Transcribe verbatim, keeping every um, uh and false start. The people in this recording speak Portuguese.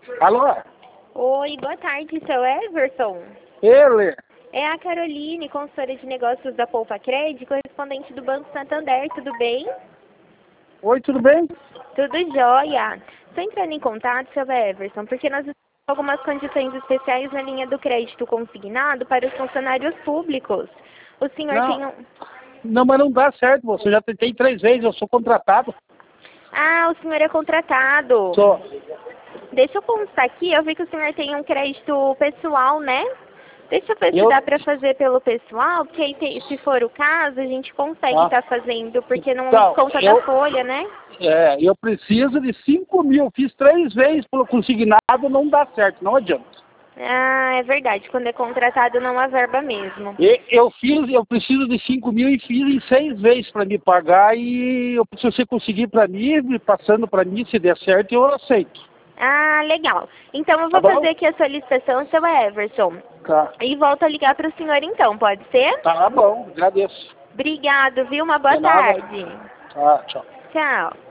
Alô? Oi, boa tarde, seu Everson. Ele? É a Caroline, consultora de negócios da Poupa Cred, correspondente do Banco Santander, tudo bem? Oi, tudo bem? Tudo jóia. Estou entrando em contato, seu Everson, porque nós temos algumas condições especiais na linha do crédito consignado para os funcionários públicos. O senhor Não, tem um... não, mas não dá certo, você já tentei três vezes, eu sou contratado. Ah, o senhor é contratado. Sou. Deixa eu constar aqui, eu vi que o senhor tem um crédito pessoal, né? Deixa eu ver se Eu? dá para fazer pelo pessoal, porque aí tem- se for o caso, a gente consegue Ah. estar fazendo, porque não Então, desconta eu, da folha, né? é, eu preciso de cinco mil, fiz três vezes pelo consignado, não dá certo, não adianta. Ah, é verdade, quando é contratado não há verba mesmo. E eu fiz, eu preciso de cinco mil e fiz em seis vezes para me pagar e eu, se você conseguir para mim, me passando para mim, se der certo, eu aceito. Ah, legal. Então eu Tá vou bom? fazer aqui a solicitação, seu Everson. Tá. E volto a ligar para o senhor então, pode ser? Tá bom, agradeço. Obrigado, viu? Uma boa De nada. tarde. Tá, tchau. Tchau.